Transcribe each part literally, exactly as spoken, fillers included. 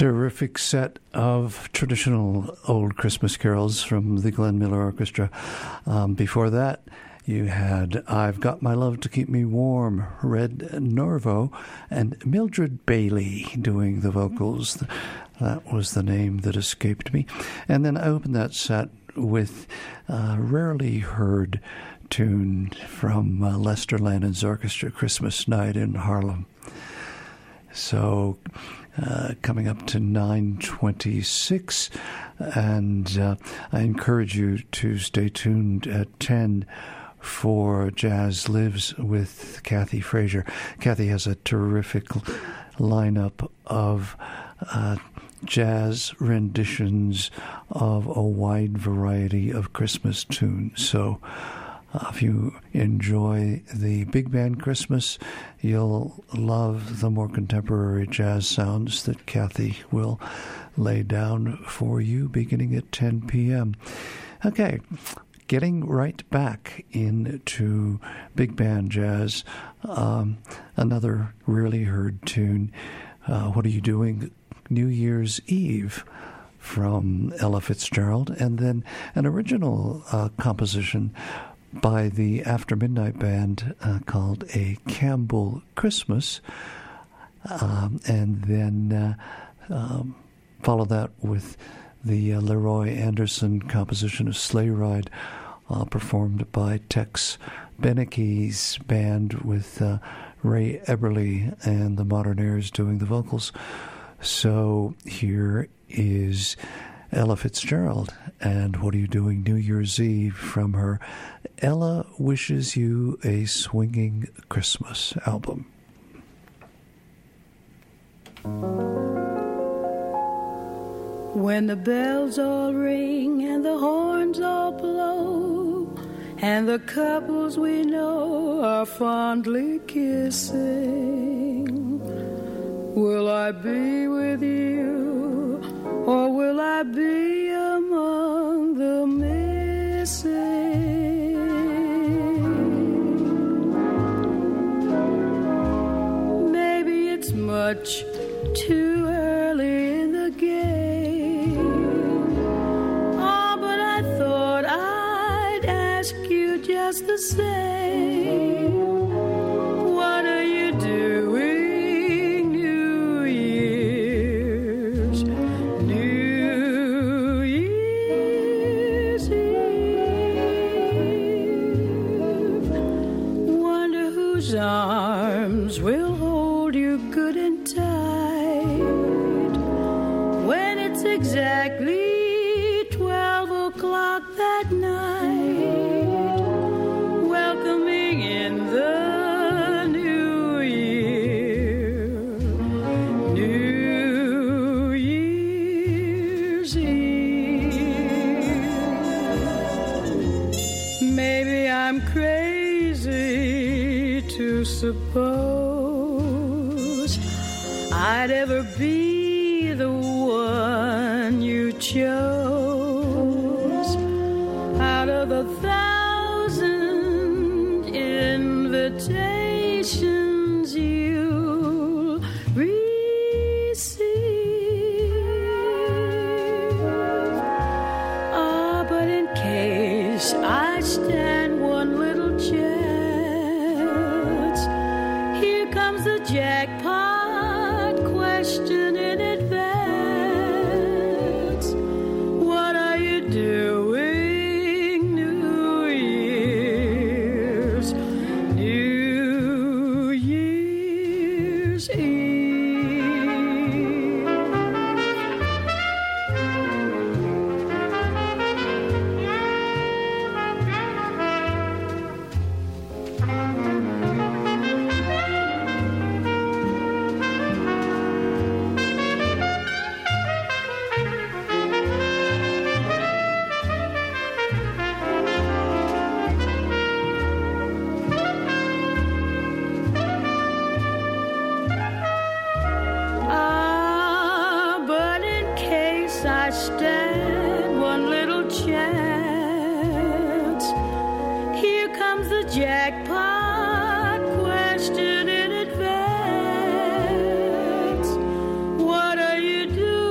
Terrific set of traditional old Christmas carols from the Glenn Miller Orchestra. Um, before that, you had I've Got My Love to Keep Me Warm, Red Norvo, and Mildred Bailey doing the vocals. That was the name that escaped me. And then I opened that set with a rarely heard tune from uh, Lester Lannon's orchestra, Christmas Night in Harlem. So uh, coming up to nine twenty-six, and uh, I encourage you to stay tuned at ten for Jazz Lives with Kathy Frazier. Kathy has a terrific lineup of uh, jazz renditions of a wide variety of Christmas tunes. So Uh, if you enjoy the big band Christmas, you'll love the more contemporary jazz sounds that Kathy will lay down for you beginning at ten p.m. Okay, getting right back into big band jazz, um, another rarely heard tune, uh, What Are You Doing New Year's Eve, from Ella Fitzgerald, and then an original uh, composition by the After Midnight Band uh, called A Campbell Christmas, um, and then uh, um, follow that with the uh, Leroy Anderson composition of Sleigh Ride, uh, performed by Tex Beneke's band with uh, Ray Eberly and the Modernaires doing the vocals. So here is Ella Fitzgerald, and What Are You Doing New Year's Eve from her Ella Wishes You a Swinging Christmas album. When the bells all ring and the horns all blow and the couples we know are fondly kissing, will I be with you, or will I be among the missing? Maybe it's much too early in the game. Oh, but I thought I'd ask you just the same. What are you doing New Year's? New Year's Eve. Wonder whose arms will hold you good and tight when it's exactly twelve o'clock that night, welcoming in the new year, New Year's Eve. Maybe I'm crazy to suppose I'd ever be the one you chose out of the thousand invitations you'll receive. Ah, but in case I stand one little chance, here comes the jackpot question in advance. What are you doing New Year's, New Year's Eve? Ah, but in case I stand one little chance, here comes the jackpot question in advance. What are you doing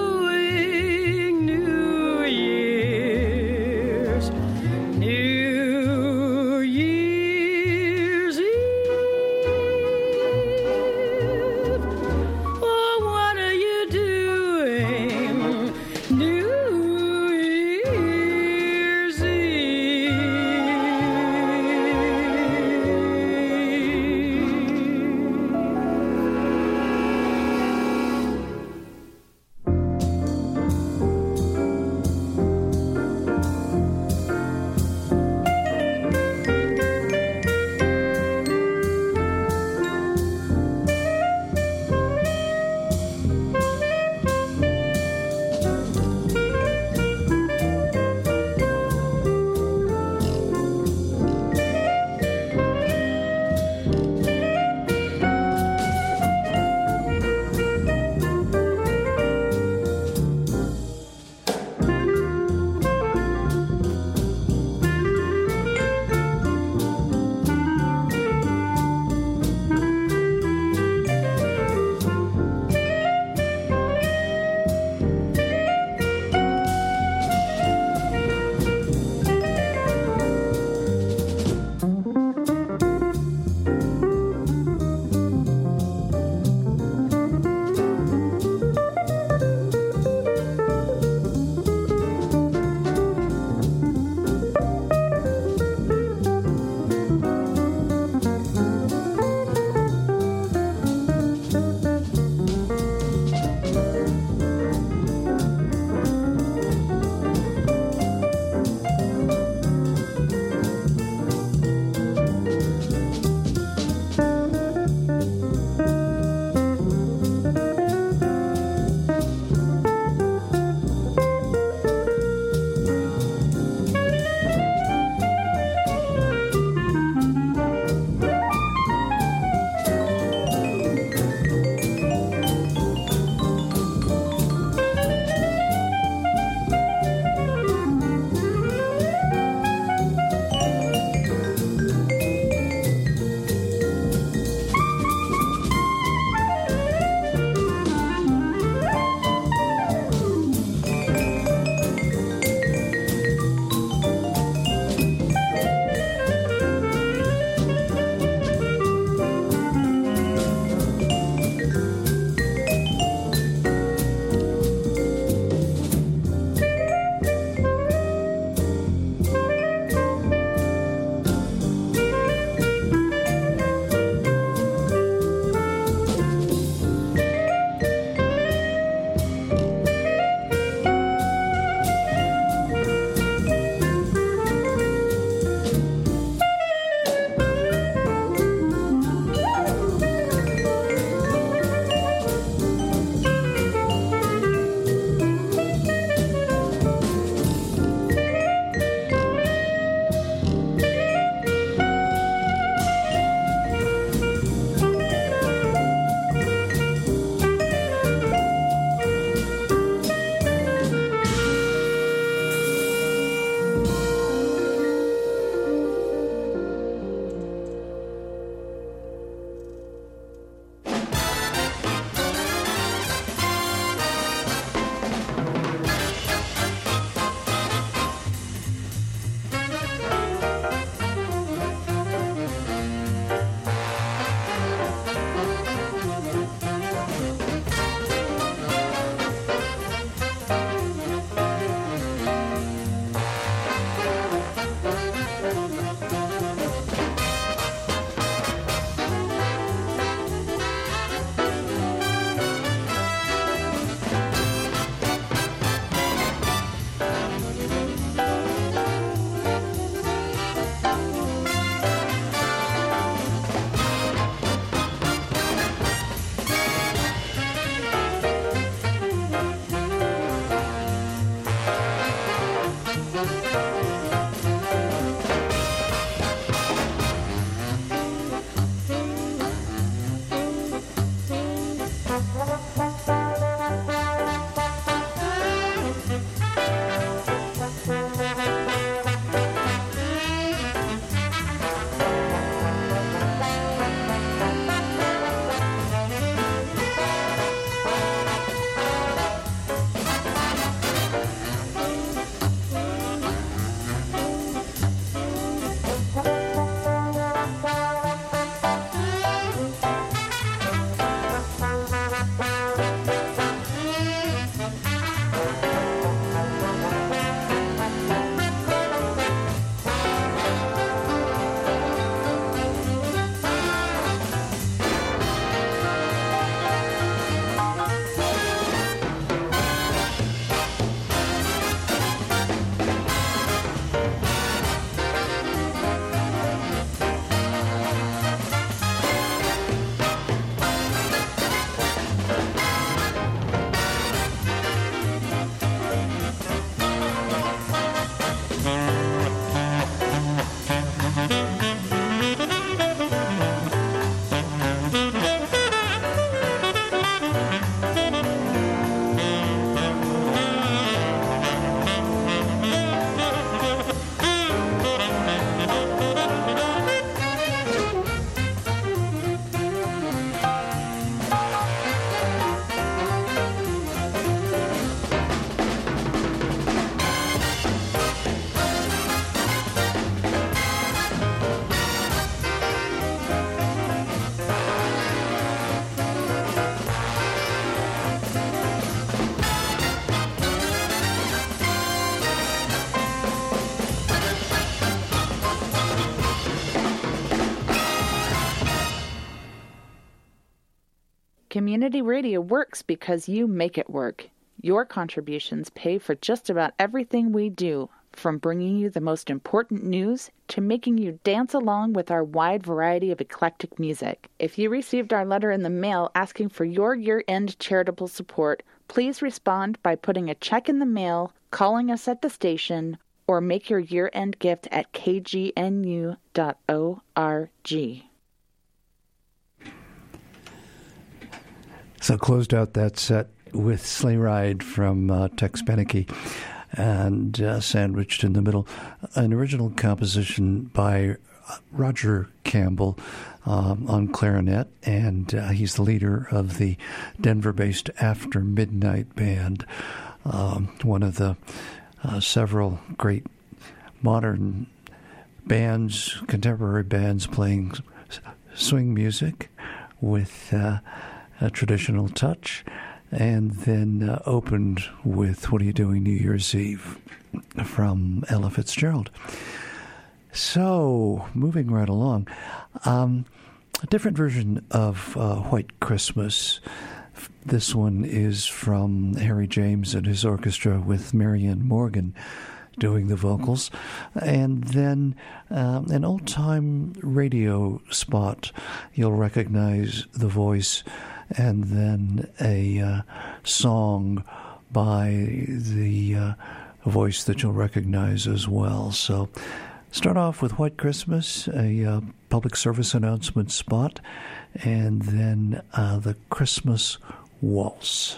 Community radio works because you make it work. Your contributions pay for just about everything we do, from bringing you the most important news to making you dance along with our wide variety of eclectic music. If you received our letter in the mail asking for your year-end charitable support, please respond by putting a check in the mail, calling us at the station, or make your year-end gift at k g n u dot org. So closed out that set with Sleigh Ride from uh, Tex Beneke, and uh, sandwiched in the middle, an original composition by Roger Campbell um, on clarinet, and uh, he's the leader of the Denver-based After Midnight Band, um, one of the uh, several great modern bands, contemporary bands playing swing music with uh, a traditional touch, and then uh, opened with What Are You Doing New Year's Eve from Ella Fitzgerald. So, moving right along, um, a different version of uh, White Christmas. This one is from Harry James and his orchestra with Marianne Morgan doing the vocals, and then um, an old-time radio spot. You'll recognize the voice, and then a uh, song by the uh, voice that you'll recognize as well. So start off with White Christmas, a uh, public service announcement spot, and then uh, the Christmas Waltz.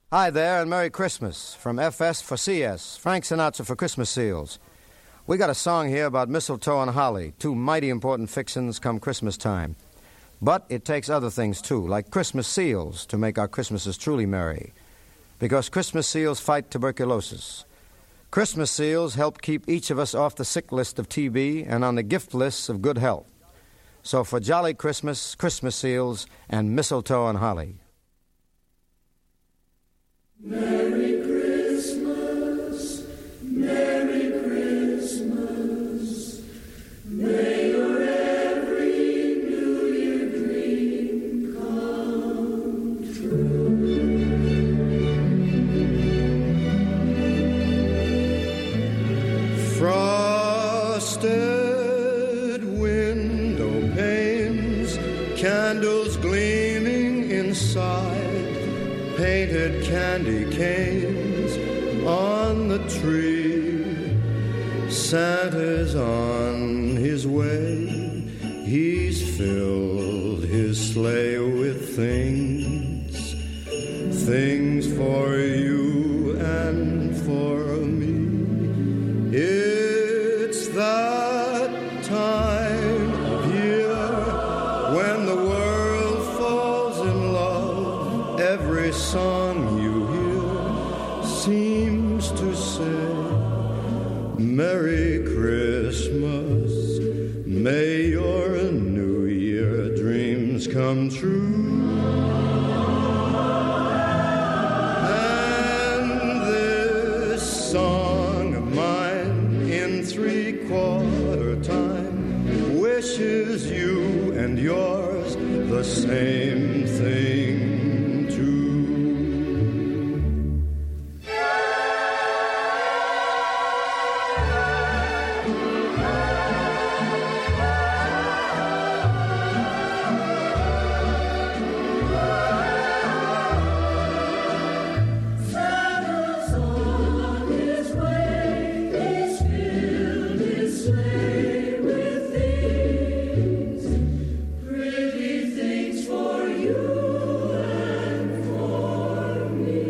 Hi there, and Merry Christmas from F S for C S, Frank Sinatra for Christmas Seals. We got a song here about mistletoe and holly, two mighty important fixins come Christmas time. But it takes other things, too, like Christmas seals, to make our Christmases truly merry. Because Christmas seals fight tuberculosis. Christmas seals help keep each of us off the sick list of T B and on the gift lists of good health. So for Jolly Christmas, Christmas seals, and mistletoe and holly. Merry Christmas, Merry Christmas, may your every New Year dream come true. Frosted window panes, candles gleaming inside, painted candy canes on the tree. Santa's on his way. He's filled his sleigh with things, things for you and for me. It's that time of year when the world falls in love. Every song you hear seems to say, Merry Christmas, may your New Year dreams come true. And this song of mine in three-quarter time wishes you and yours the same thing too. Santa's on his way, he's filled his sleigh with things, pretty things for you and for me.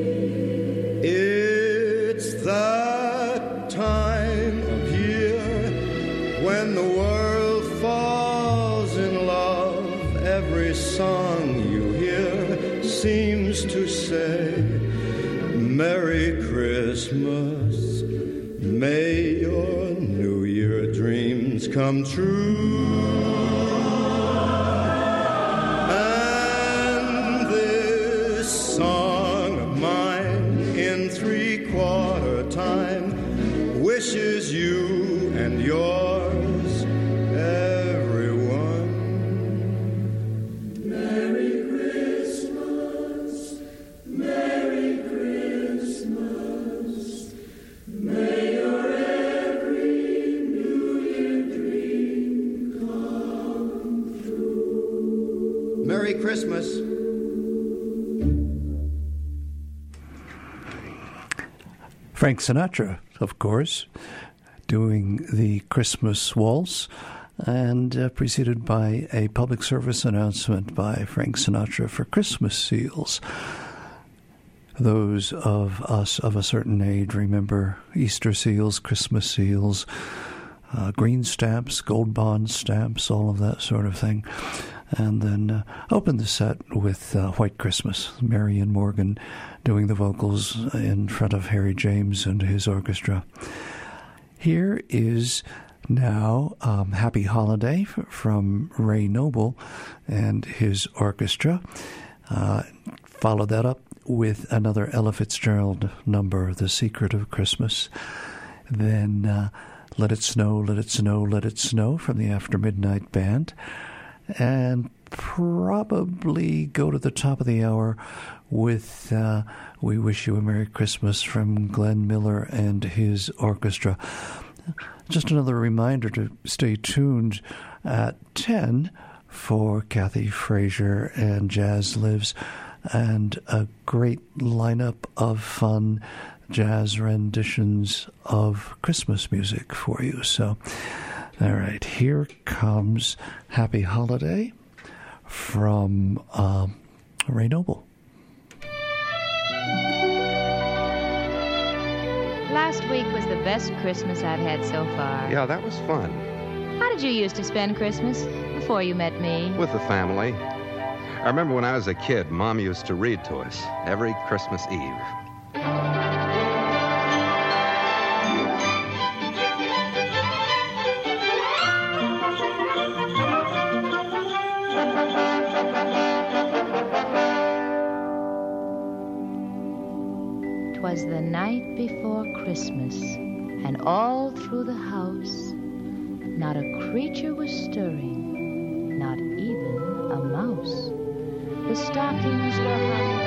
It's that time of year when the world falls in love. Every song you hear seems to say, Merry Christmas, may your New Year dreams come true. And this song of mine in three-quarter time wishes you and yours, everyone. Merry Christmas, Merry Christmas, may your every New Year dream come true. Merry Christmas. Frank Sinatra, of course, doing the Christmas waltz, and uh, preceded by a public service announcement by Frank Sinatra for Christmas seals. Those of us of a certain age remember Easter seals, Christmas seals, uh, green stamps, gold bond stamps, all of that sort of thing. And then uh, opened the set with uh, White Christmas, Marion Morgan doing the vocals in front of Harry James and his orchestra. Here is now um, Happy Holiday f- from Ray Noble and his orchestra. Uh, follow that up with another Ella Fitzgerald number, The Secret of Christmas. Then uh, Let It Snow, Let It Snow, Let It Snow from the After Midnight Band. And probably go to the top of the hour with uh, We Wish You a Merry Christmas from Glenn Miller and his orchestra. Just another reminder to stay tuned at ten for Kathy Frazier and Jazz Lives, and a great lineup of fun jazz renditions of Christmas music for you. So, all right, here comes Happy Holiday from um, Ray Noble. Last week was the best Christmas I've had so far. Yeah, that was fun. How did you used to spend Christmas before you met me? With the family. I remember when I was a kid, Mom used to read to us every Christmas Eve. Twas the night before Christmas, and all through the house, not a creature was stirring, not even a mouse. The stockings were hung.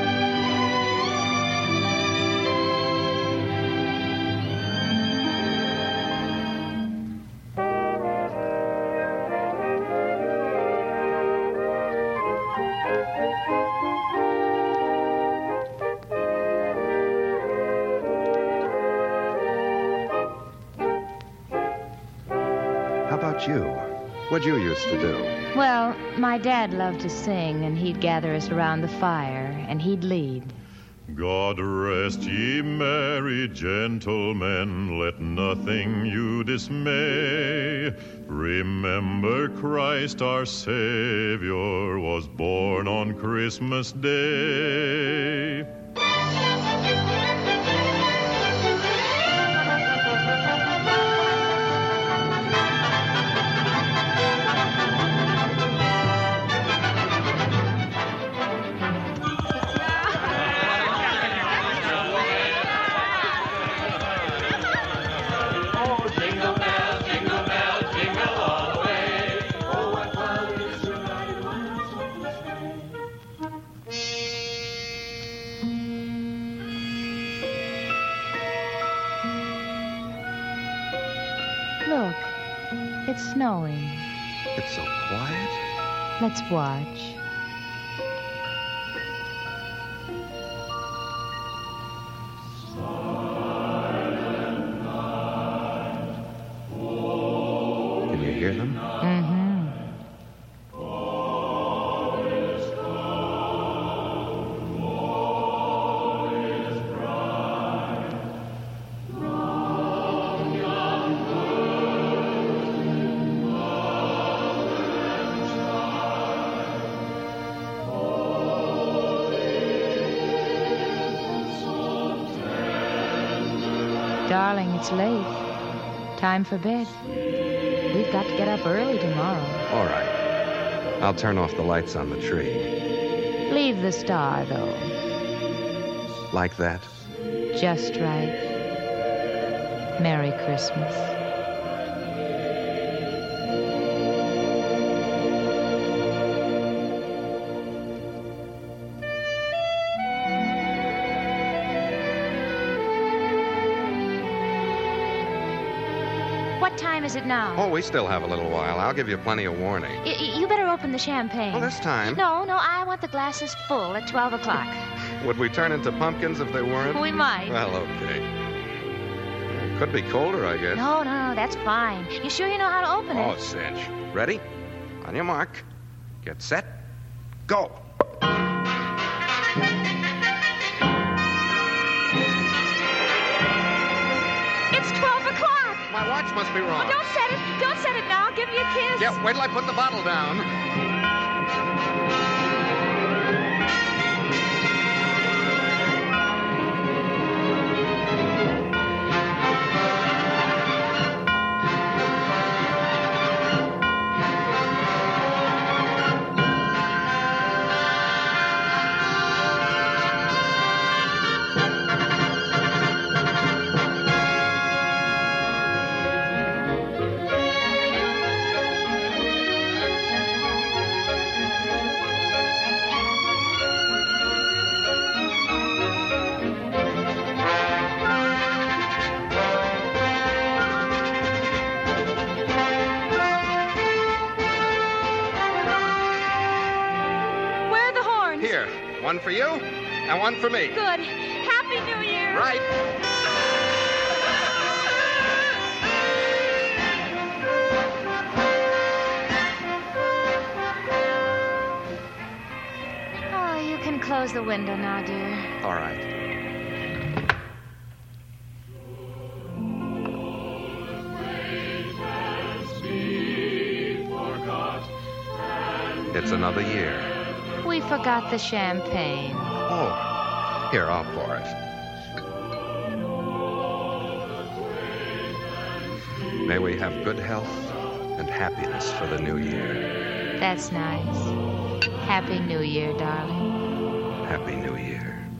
How about you? What'd you used to do? Well, my dad loved to sing, and he'd gather us around the fire, and he'd lead. God rest ye merry gentlemen, let nothing you dismay. Remember Christ our Savior was born on Christmas Day. Look, it's snowing. It's so quiet. Let's watch. Can you hear them? Mm-hmm. Darling, it's late. Time for bed. We've got to get up early tomorrow. All right. I'll turn off the lights on the tree. Leave the star, though. Like that? Just right. Merry Christmas. What time is it now? Oh, we still have a little while. I'll give you plenty of warning. Y- y- you better open the champagne. Well, this time. No, no, I want the glasses full at twelve o'clock. Would we turn into pumpkins if they weren't? We might. Well, okay. It could be colder, I guess. No, no, no, that's fine. You sure you know how to open Oh, it? cinch. Ready? On your mark. Get set. Go. It's twelve o'clock. My watch must be wrong. Oh, don't set it. Don't set it now. Give me a kiss. Yeah, wait till I put the bottle down. One for you, and one for me. Good. Happy New Year. Right. Oh, you can close the window now, dear. All right. It's another year. We forgot the champagne. Oh, here, I'll pour it. May we have good health and happiness for the new year. That's nice. Happy New Year, darling. Happy New Year.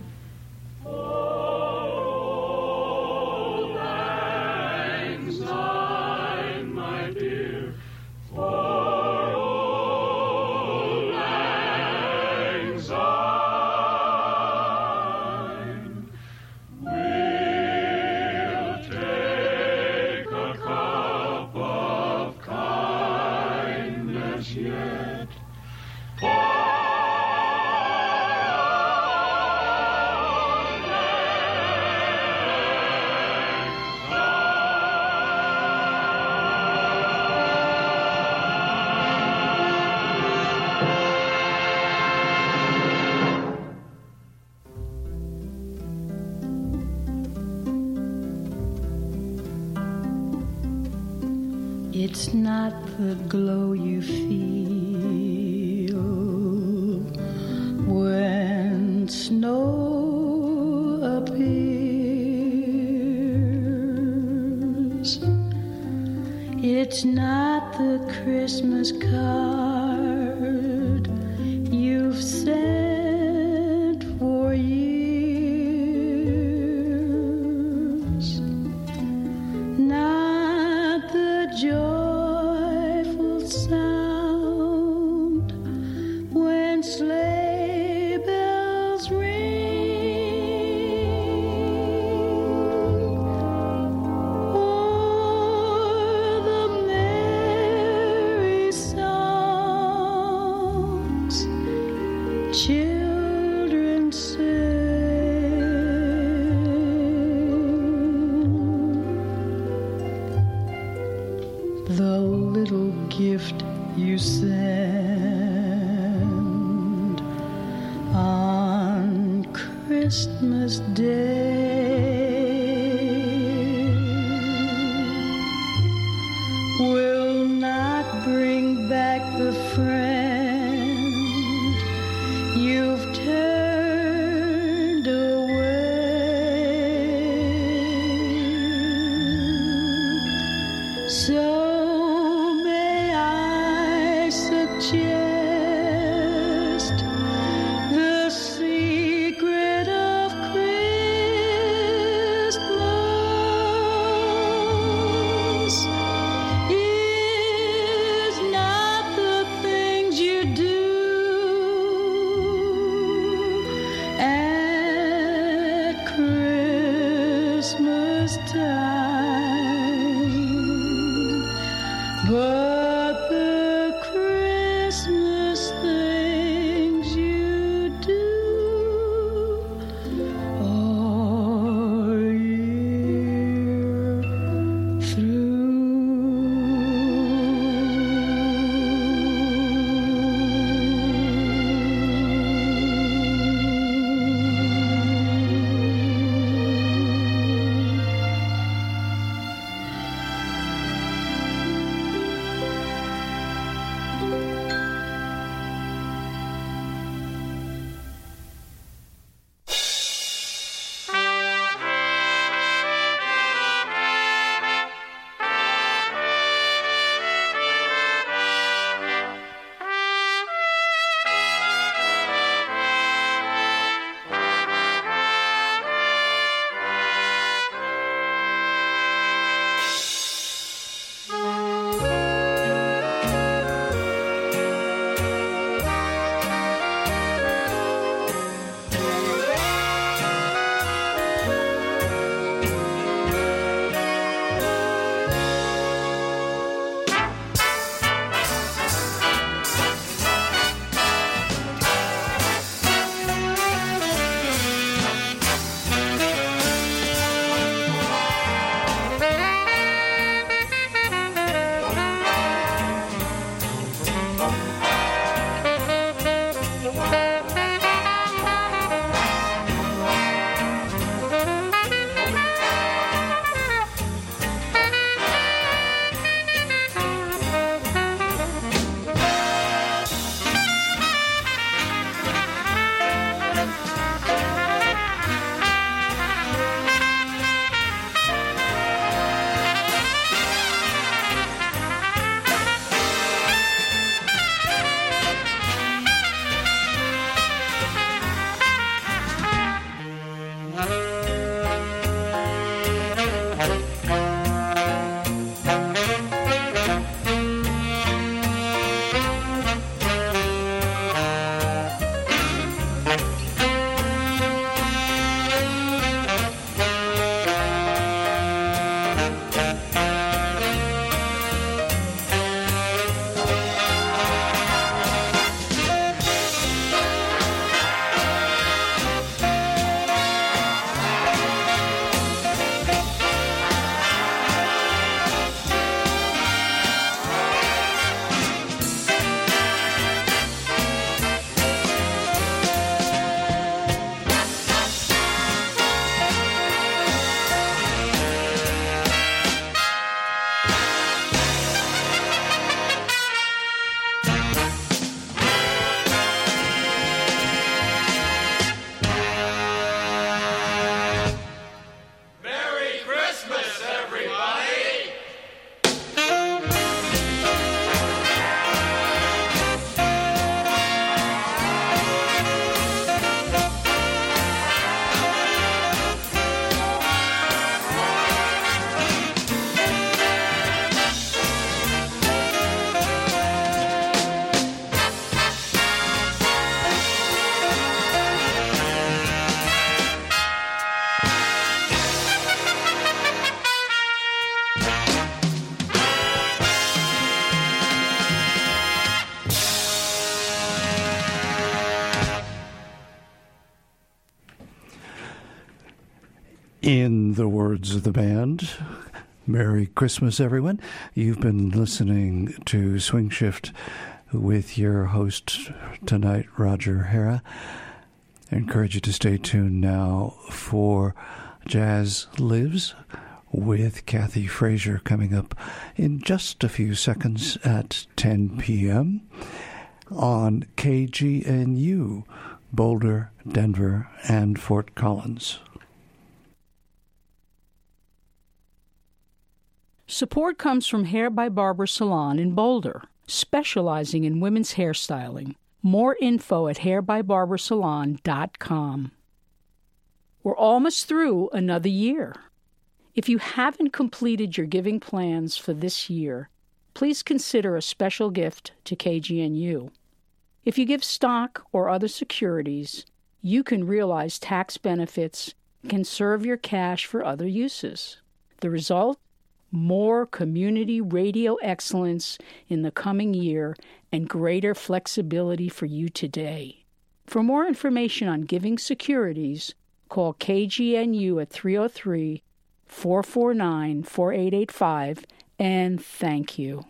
It's not the glow you feel when snow appears. It's not the Christmas card you've sent for years. Not the joyful sound when sleigh bells ring, or the merry songs children sing. The little gift you send on Christmas Day will not bring back the friend you've turned away. So may I suggest the secret of Christmas is not the things you do at Christmas time, but the Christmas things you do all year through. In the words of the band, Merry Christmas, everyone. You've been listening to Swing Shift with your host tonight, Roger Hara. I encourage you to stay tuned now for Jazz Lives with Kathy Frazier coming up in just a few seconds at ten p.m. on K G N U, Boulder, Denver, and Fort Collins. Support comes from Hair by Barbara Salon in Boulder, specializing in women's hairstyling. More info at hair by barbara salon dot com. We're almost through another year. If you haven't completed your giving plans for this year, please consider a special gift to K G N U. If you give stock or other securities, you can realize tax benefits and can serve your cash for other uses. The result? More community radio excellence in the coming year and greater flexibility for you today. For more information on giving securities, call K G N U at three oh three, four four nine, four eight eight five, and thank you.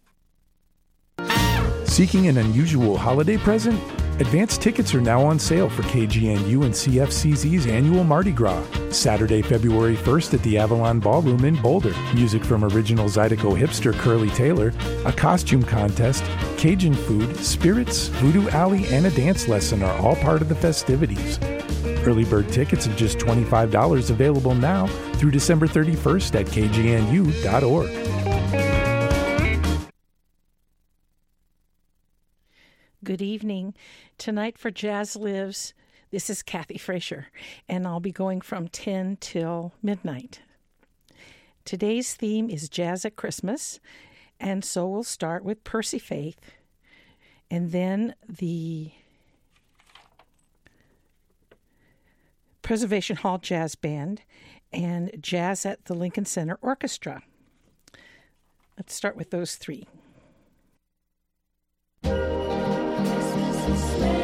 Seeking an unusual holiday present? Advance tickets are now on sale for K G N U and C F C Z's annual Mardi Gras, Saturday, February first at the Avalon Ballroom in Boulder. Music from original Zydeco hipster Curly Taylor, a costume contest, Cajun food, spirits, Voodoo Alley, and a dance lesson are all part of the festivities. Early bird tickets of just twenty-five dollars available now through December thirty-first at k g n u dot org. Good evening. Tonight for Jazz Lives, this is Kathy Frazier, and I'll be going from ten till midnight. Today's theme is Jazz at Christmas, and so we'll start with Percy Faith, and then the Preservation Hall Jazz Band, and Jazz at the Lincoln Center Orchestra. Let's start with those three. Christmas is